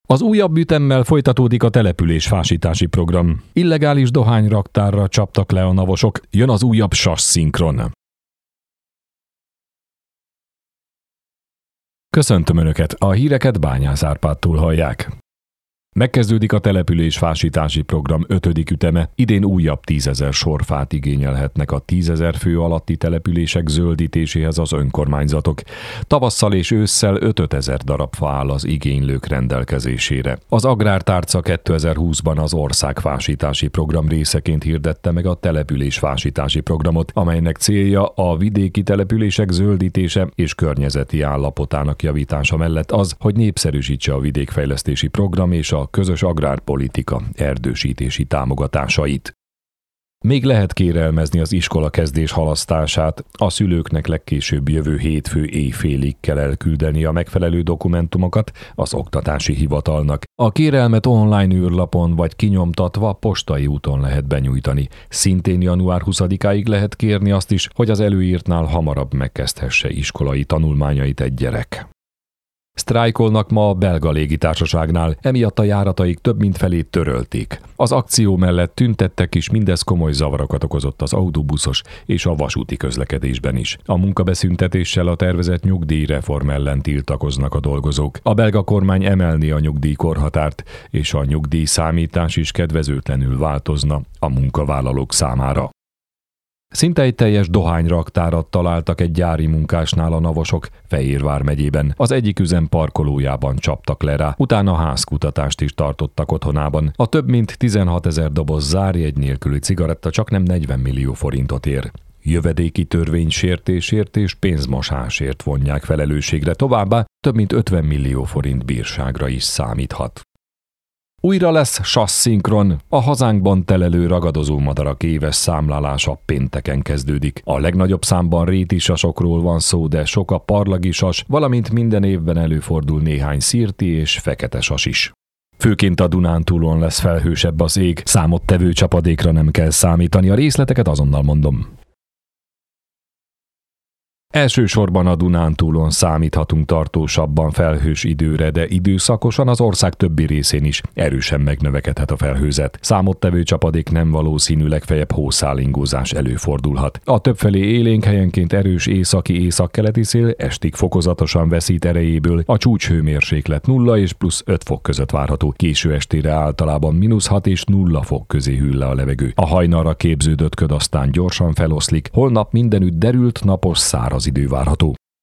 Az újabb ütemmel folytatódik a településfásítási program. Illegális dohányraktárra csaptak le a navosok, jön az újabb SAS szinkron. Köszöntöm Önöket, a híreket Bányász Árpádtól hallják. Megkezdődik a településfásítási program 5. üteme, idén újabb 10 000 sorfát igényelhetnek a 10 000 fő alatti települések zöldítéséhez az önkormányzatok. Tavasszal és ősszel 5 000 darab fa áll az igénylők rendelkezésére. Az Agrártárca 2020-ban az országfásítási program részeként hirdette meg a településfásítási programot, amelynek célja a vidéki települések zöldítése és környezeti állapotának javítása mellett az, hogy népszerűsítse a vidékfejlesztési program és a közös agrárpolitika erdősítési támogatásait. Még lehet kérelmezni az iskolakezdés halasztását, a szülőknek legkésőbb jövő hétfő éjfélig kell elküldeni a megfelelő dokumentumokat az oktatási hivatalnak. A kérelmet online űrlapon vagy kinyomtatva postai úton lehet benyújtani. Szintén január 20-áig lehet kérni azt is, hogy az előírtnál hamarabb megkezdhesse iskolai tanulmányait egy gyerek. Sztrájkolnak ma a belga légitársaságnál, emiatt a járataik több mint felét törölték. Az akció mellett tüntettek is, mindez komoly zavarokat okozott az autóbuszos és a vasúti közlekedésben is. A munkabeszüntetéssel a tervezett nyugdíjreform ellen tiltakoznak a dolgozók. A belga kormány emelni a nyugdíjkorhatárt, és a nyugdíjszámítás is kedvezőtlenül változna a munkavállalók számára. Szinte egy teljes dohányraktárat találtak egy gyári munkásnál a navosok Fehérvár megyében. Az egyik üzem parkolójában csaptak le rá, utána házkutatást is tartottak otthonában. A több mint 16 000 doboz zárjegy nélküli cigaretta csaknem 40 millió forintot ér. Jövedéki törvénysértésért és pénzmosásért vonják felelősségre, továbbá több mint 50 millió forint bírságra is számíthat. Újra lesz SAS szinkron, a hazánkban telelő ragadozó madarak éves számlálása pénteken kezdődik. A legnagyobb számban réti sasokról van szó, de sok a parlagi sas, valamint minden évben előfordul néhány szirti és fekete sas is. Főként a Dunántúlon lesz felhősebb az ég, számottevő csapadékra nem kell számítani, a részleteket azonnal mondom. Elsősorban a Dunántúlon számíthatunk tartósabban felhős időre, de időszakosan az ország többi részén is erősen megnövekedhet a felhőzet. Számottevő csapadék nem valószínű, legfeljebb hószálingózás előfordulhat. A többfelé élénk, helyenként erős északi-északkeleti szél estig fokozatosan veszít erejéből, a csúcshőmérséklet 0 és plusz 5 fok között várható. Késő estére általában -6 és 0 fok közé hűl le a levegő. A hajnalra képződött köd aztán gyorsan feloszlik, holnap mindenütt derült, napos, száraz idő várható.